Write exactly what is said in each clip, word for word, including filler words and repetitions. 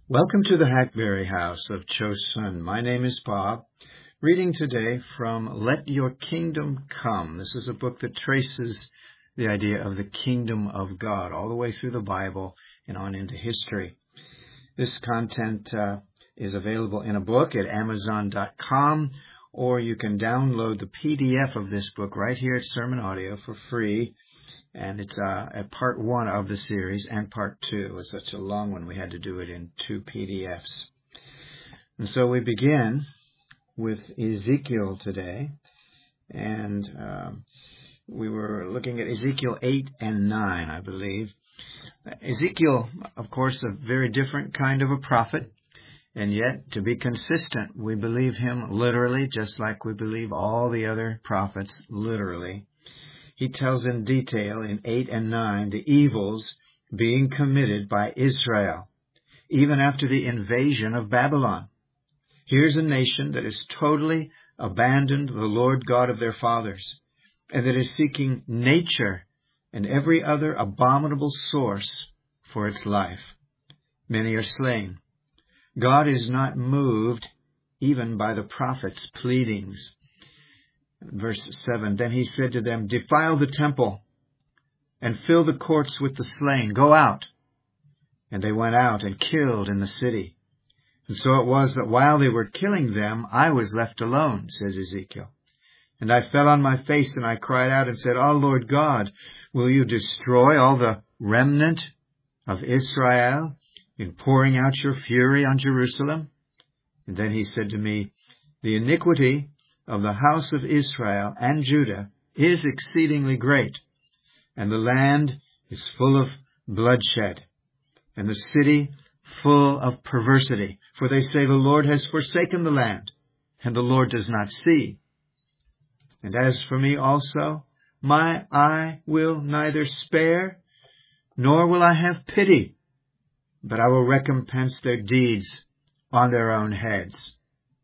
Welcome to the Hackberry House of Chosun. My name is Bob, reading today from Let Your Kingdom Come. This is a book that traces the idea of the kingdom of God all the way through the Bible and on into history. This content uh, is available in a book at amazon dot com, or you can download the P D F of this book right here at Sermon Audio for free. And it's uh, at part one of the series and part two. It was such a long one, we had to do it in two P D Fs. And so we begin with Ezekiel today. And um, we were looking at Ezekiel eight and nine, I believe. Ezekiel, of course, a very different kind of a prophet. And yet, to be consistent, we believe him literally, just like we believe all the other prophets literally. He tells in detail in eight and nine the evils being committed by Israel, even after the invasion of Babylon. Here's a nation that has totally abandoned the Lord God of their fathers, and that is seeking nature and every other abominable source for its life. Many are slain. God is not moved even by the prophet's pleadings. Verse seven, then he said to them, defile the temple and fill the courts with the slain. Go out. And they went out and killed in the city. And so it was that while they were killing them, I was left alone, says Ezekiel. And I fell on my face and I cried out and said, O Lord God, will you destroy all the remnant of Israel in pouring out your fury on Jerusalem? And then he said to me, the iniquity of the house of Israel and Judah is exceedingly great, and the land is full of bloodshed, and the city full of perversity. For they say the Lord has forsaken the land, and the Lord does not see. And as for me also, my eye will neither spare, nor will I have pity, but I will recompense their deeds on their own heads.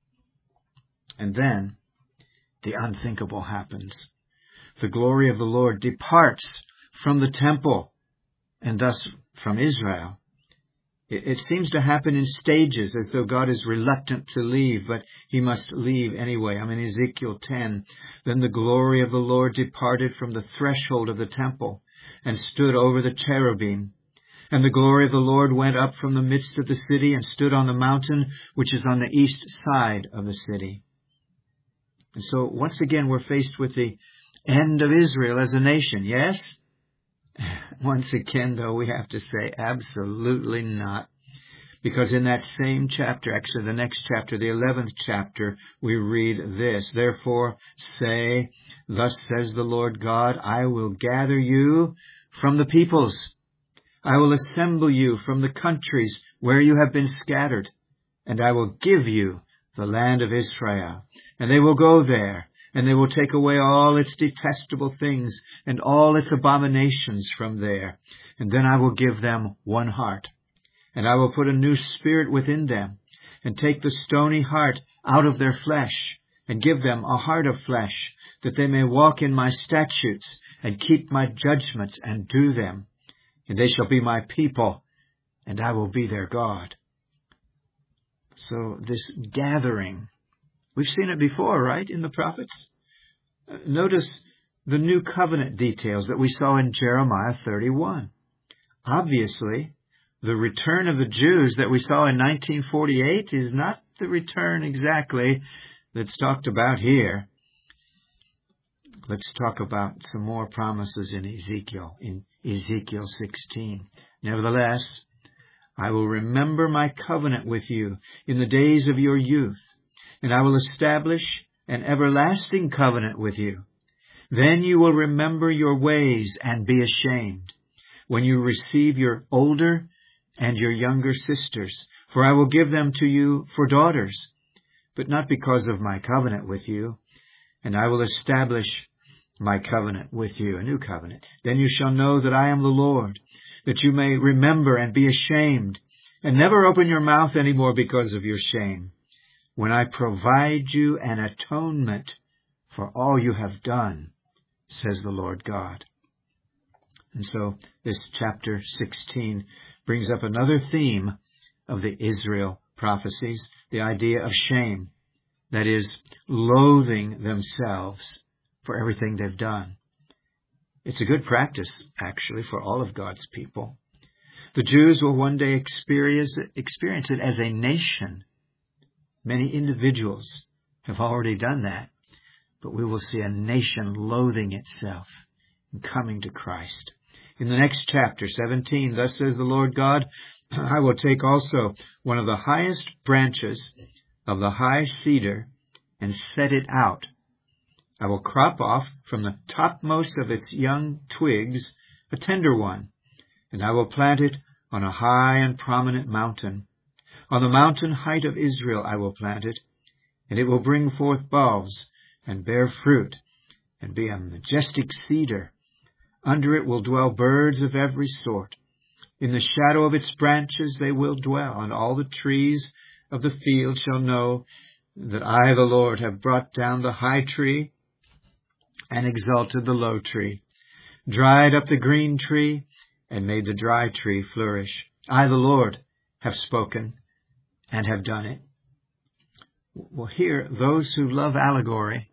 And then the unthinkable happens. The glory of the Lord departs from the temple, and thus from Israel. It, it seems to happen in stages, as though God is reluctant to leave, but he must leave anyway. I'm in Ezekiel ten. Then the glory of the Lord departed from the threshold of the temple, and stood over the cherubim. And the glory of the Lord went up from the midst of the city, and stood on the mountain which is on the east side of the city. And so, once again, we're faced with the end of Israel as a nation, yes? Once again, though, we have to say absolutely not. Because in that same chapter, actually the next chapter, the eleventh chapter, we read this. Therefore say, thus says the Lord God, I will gather you from the peoples. I will assemble you from the countries where you have been scattered, and I will give you the land of Israel. And they will go there, and they will take away all its detestable things and all its abominations from there. And then I will give them one heart, and I will put a new spirit within them, and take the stony heart out of their flesh, and give them a heart of flesh, that they may walk in my statutes, and keep my judgments, and do them. And they shall be my people, and I will be their God. So this gathering, we've seen it before, right, in the prophets? Notice the new covenant details that we saw in Jeremiah thirty-one. Obviously, the return of the Jews that we saw in nineteen forty-eight is not the return exactly that's talked about here. Let's talk about some more promises in Ezekiel, in Ezekiel sixteen. Nevertheless, I will remember my covenant with you in the days of your youth, and I will establish an everlasting covenant with you. Then you will remember your ways and be ashamed when you receive your older and your younger sisters, for I will give them to you for daughters, but not because of my covenant with you, and I will establish my covenant with you, a new covenant. Then you shall know that I am the Lord, that you may remember and be ashamed, and never open your mouth any more because of your shame, when I provide you an atonement for all you have done, says the Lord God. And so this chapter sixteen brings up another theme of the Israel prophecies, the idea of shame, that is, loathing themselves for everything they've done. It's a good practice, actually, for all of God's people. The Jews will one day experience, experience it as a nation. Many individuals have already done that, but we will see a nation loathing itself and coming to Christ. In the next chapter, seventeen, thus says the Lord God, I will take also one of the highest branches of the high cedar and set it out. I will crop off from the topmost of its young twigs a tender one, and I will plant it on a high and prominent mountain. On the mountain height of Israel I will plant it, and it will bring forth boughs and bear fruit, and be a majestic cedar. Under it will dwell birds of every sort. In the shadow of its branches they will dwell, and all the trees of the field shall know that I, the Lord, have brought down the high tree and exalted the low tree, dried up the green tree, and made the dry tree flourish. I, the Lord, have spoken and have done it. Well, here, those who love allegory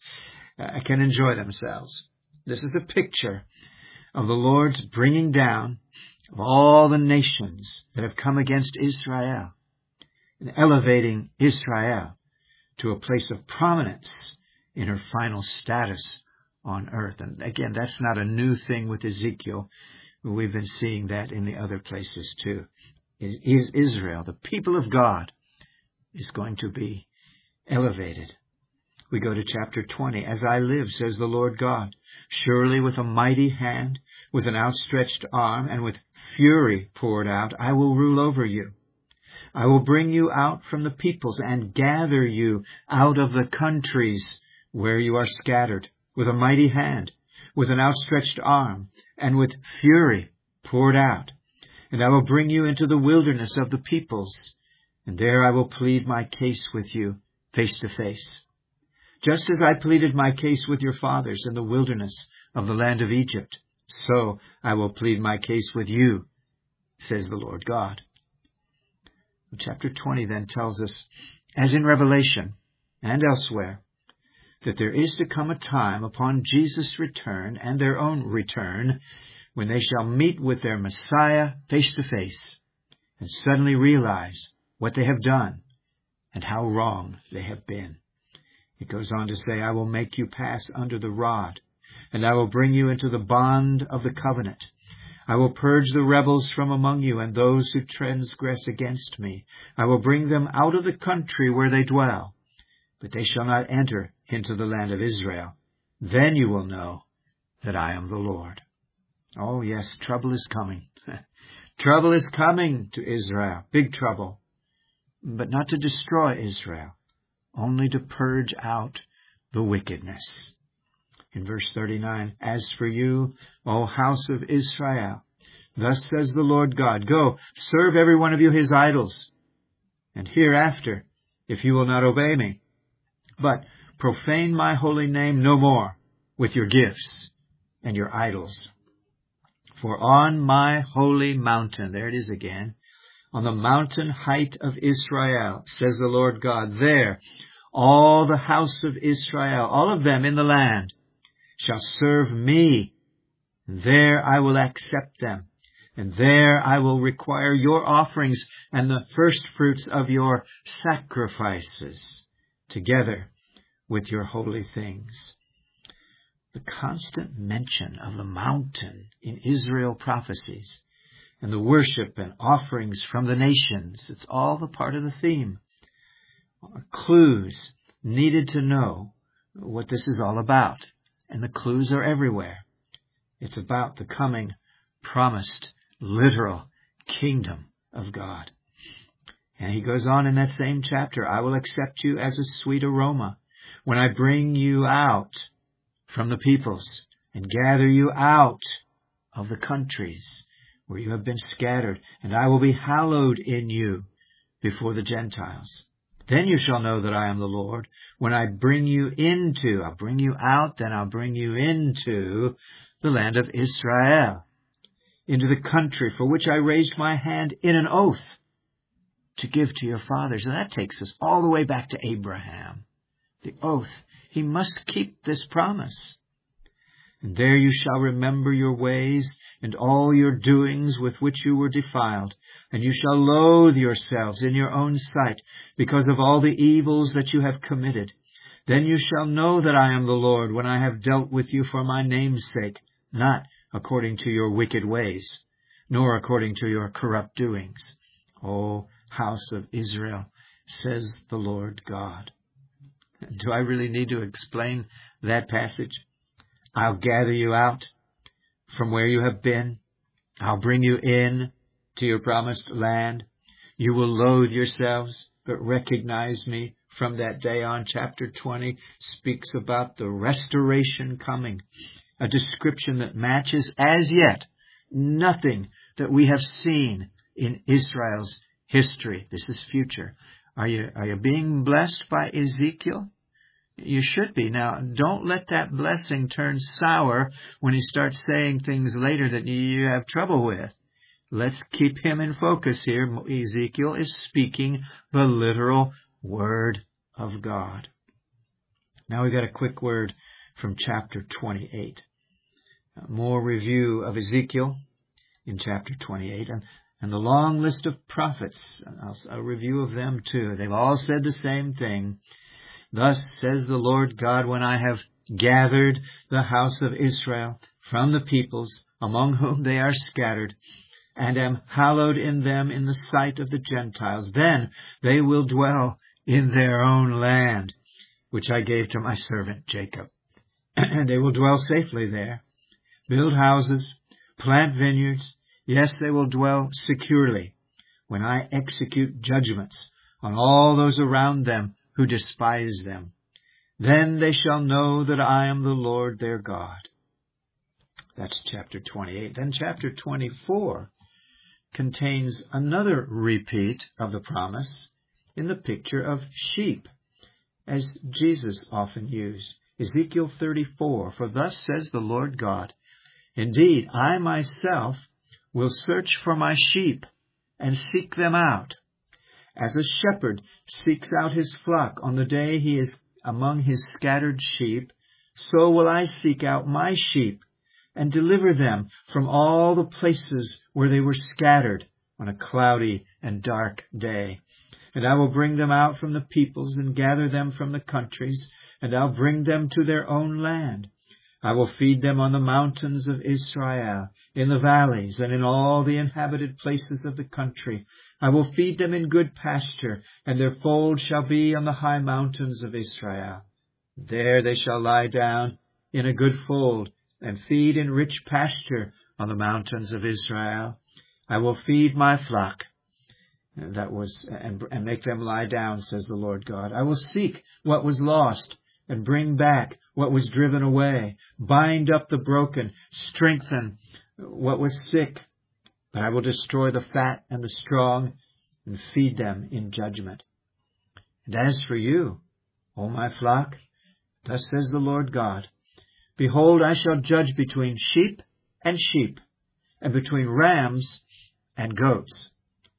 can enjoy themselves. This is a picture of the Lord's bringing down of all the nations that have come against Israel and elevating Israel to a place of prominence in her final status on earth. And again, that's not a new thing with Ezekiel. We've been seeing that in the other places too. Is Israel, the people of God, is going to be elevated. We go to chapter twenty. As I live, says the Lord God, surely with a mighty hand, with an outstretched arm, and with fury poured out, I will rule over you. I will bring you out from the peoples and gather you out of the countries where you are scattered, with a mighty hand, with an outstretched arm, and with fury poured out. And I will bring you into the wilderness of the peoples, and there I will plead my case with you face to face. Just as I pleaded my case with your fathers in the wilderness of the land of Egypt, so I will plead my case with you, says the Lord God. Chapter twenty then tells us, as in Revelation and elsewhere, that there is to come a time upon Jesus' return and their own return when they shall meet with their Messiah face to face and suddenly realize what they have done and how wrong they have been. It goes on to say, I will make you pass under the rod, and I will bring you into the bond of the covenant. I will purge the rebels from among you and those who transgress against me. I will bring them out of the country where they dwell, but they shall not enter into the land of Israel. Then you will know that I am the Lord. Oh yes, trouble is coming. Trouble is coming to Israel. Big trouble. But not to destroy Israel, only to purge out the wickedness. In verse thirty-nine, as for you, O house of Israel, thus says the Lord God, go, serve every one of you his idols, and hereafter, if you will not obey me, but profane my holy name no more with your gifts and your idols. For on my holy mountain, there it is again, on the mountain height of Israel, says the Lord God, there all the house of Israel, all of them in the land, shall serve me. There I will accept them, and there I will require your offerings and the first fruits of your sacrifices, together with your holy things. The constant mention of the mountain in Israel prophecies and the worship and offerings from the nations, it's all the part of the theme. Clues needed to know what this is all about. And the clues are everywhere. It's about the coming, promised, literal kingdom of God. And he goes on in that same chapter, I will accept you as a sweet aroma when I bring you out from the peoples and gather you out of the countries where you have been scattered, and I will be hallowed in you before the Gentiles. Then you shall know that I am the Lord when I bring you into, I'll bring you out, then I'll bring you into the land of Israel, into the country for which I raised my hand in an oath to give to your fathers. And that takes us all the way back to Abraham. The oath. He must keep this promise. And there you shall remember your ways and all your doings with which you were defiled. And you shall loathe yourselves in your own sight because of all the evils that you have committed. Then you shall know that I am the Lord when I have dealt with you for my name's sake, not according to your wicked ways, nor according to your corrupt doings. O house of Israel, says the Lord God. Do I really need to explain that passage? I'll gather you out from where you have been. I'll bring you in to your promised land. You will loathe yourselves, but recognize me. From that day on, chapter twenty speaks about the restoration coming, a description that matches as yet nothing that we have seen in Israel's history. This is future. Are you, are you being blessed by Ezekiel? You should be. Now, don't let that blessing turn sour when he starts saying things later that you have trouble with. Let's keep him in focus here. Ezekiel is speaking the literal word of God. Now we got a quick word from chapter twenty-eight. More review of Ezekiel in chapter twenty-eight. And, and the long list of prophets, a review of them too. They've all said the same thing. Thus says the Lord God, when I have gathered the house of Israel from the peoples among whom they are scattered, and am hallowed in them in the sight of the Gentiles, then they will dwell in their own land, which I gave to my servant Jacob. And they will dwell safely there, build houses, plant vineyards. Yes, they will dwell securely when I execute judgments on all those around them who despise them. Then they shall know that I am the Lord their God. That's chapter twenty-eight. Then chapter twenty-four contains another repeat of the promise in the picture of sheep, as Jesus often used. Ezekiel thirty-four, for thus says the Lord God, indeed, I myself will search for my sheep and seek them out. As a shepherd seeks out his flock on the day he is among his scattered sheep, so will I seek out my sheep and deliver them from all the places where they were scattered on a cloudy and dark day. And I will bring them out from the peoples and gather them from the countries, and I'll bring them to their own land. I will feed them on the mountains of Israel, in the valleys, and in all the inhabited places of the country. I will feed them in good pasture, and their fold shall be on the high mountains of Israel. There they shall lie down in a good fold, and feed in rich pasture on the mountains of Israel. I will feed my flock, that was, and, and make them lie down, says the Lord God. I will seek what was lost, and bring back what was driven away, bind up the broken, strengthen what was sick. But I will destroy the fat and the strong, and feed them in judgment. And as for you, O my flock, thus says the Lord God, behold, I shall judge between sheep and sheep, and between rams and goats.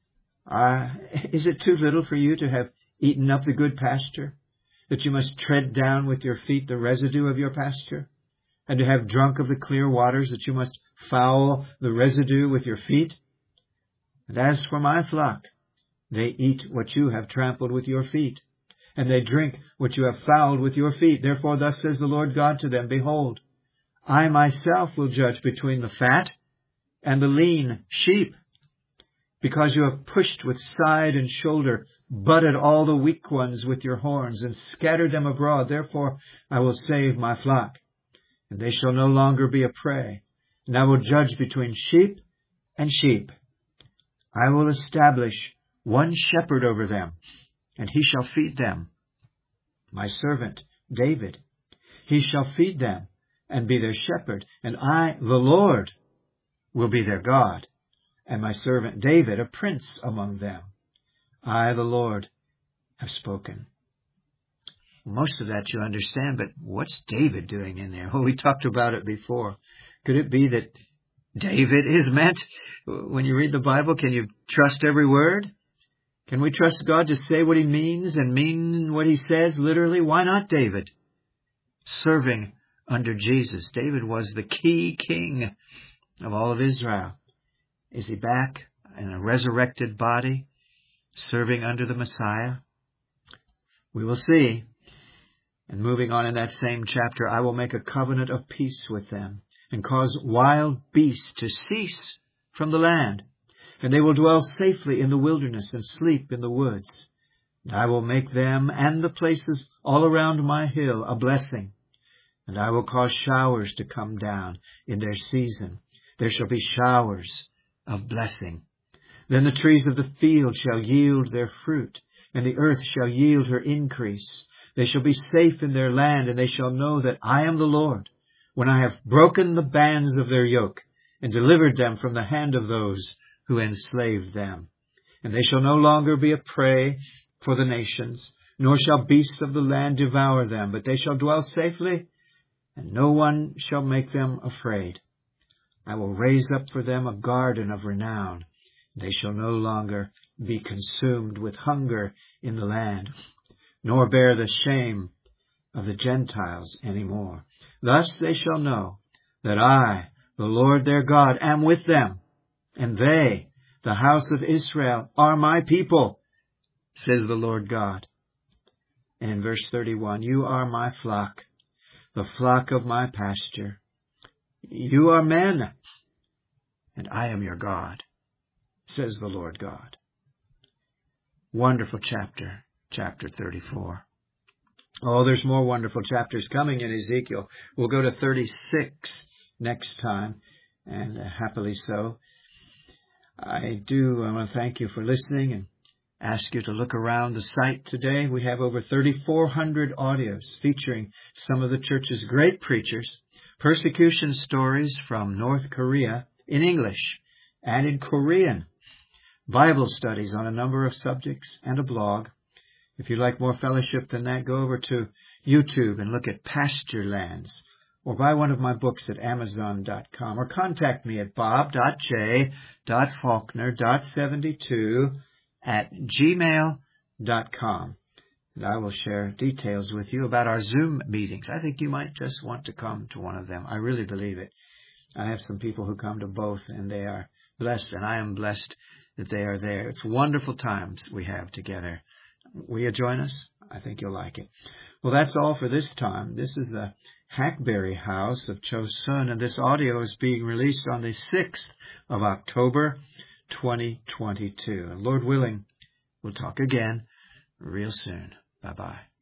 Uh, is it too little for you to have eaten up the good pasture, that you must tread down with your feet the residue of your pasture, and to have drunk of the clear waters, that you must foul the residue with your feet? And as for my flock, they eat what you have trampled with your feet, and they drink what you have fouled with your feet. Therefore thus says the Lord God to them, behold, I myself will judge between the fat and the lean sheep, because you have pushed with side and shoulder, butted all the weak ones with your horns, and scattered them abroad. Therefore I will save my flock, and they shall no longer be a prey. And I will judge between sheep and sheep. I will establish one shepherd over them, and he shall feed them. My servant David, he shall feed them and be their shepherd, and I, the Lord, will be their God, and my servant David a prince among them. I, the Lord, have spoken. Most of that you understand, but what's David doing in there? Well, we talked about it before. Could it be that David is meant? When you read the Bible, can you trust every word? Can we trust God to say what he means and mean what he says literally? Why not David? Serving under Jesus. David was the key king of all of Israel. Is he back in a resurrected body, serving under the Messiah? We will see. And moving on in that same chapter, I will make a covenant of peace with them and cause wild beasts to cease from the land. And they will dwell safely in the wilderness and sleep in the woods. And I will make them and the places all around my hill a blessing. And I will cause showers to come down in their season. There shall be showers of blessing. Then the trees of the field shall yield their fruit, and the earth shall yield her increase. They shall be safe in their land, and they shall know that I am the Lord, when I have broken the bands of their yoke, and delivered them from the hand of those who enslaved them. And they shall no longer be a prey for the nations, nor shall beasts of the land devour them, but they shall dwell safely, and no one shall make them afraid. I will raise up for them a garden of renown. They shall no longer be consumed with hunger in the land, nor bear the shame of the Gentiles any more. Thus they shall know that I, the Lord their God, am with them, and they, the house of Israel, are my people, says the Lord God. And in verse thirty-one, you are my flock, the flock of my pasture. You are men, and I am your God, says the Lord God. Wonderful chapter, chapter thirty-four. Oh, there's more wonderful chapters coming in Ezekiel. We'll go to thirty-six next time, and uh, happily so. I do I want to thank you for listening and ask you to look around the site today. We have over thirty-four hundred audios featuring some of the church's great preachers, persecution stories from North Korea in English and in Korean, Bible studies on a number of subjects, and a blog. If you'd like more fellowship than that, go over to YouTube and look at Pasture Lands, or buy one of my books at amazon dot com, or contact me at bob dot j dot faulkner dot seventy-two at gmail dot com. And I will share details with you about our Zoom meetings. I think you might just want to come to one of them. I really believe it. I have some people who come to both, and they are blessed, and I am blessed that they are there. It's wonderful times we have together. Will you join us? I think you'll like it. Well, that's all for this time. This is the Hackberry House of Chosun, and this audio is being released on the sixth of October, twenty twenty-two. And Lord willing, we'll talk again real soon. Bye-bye.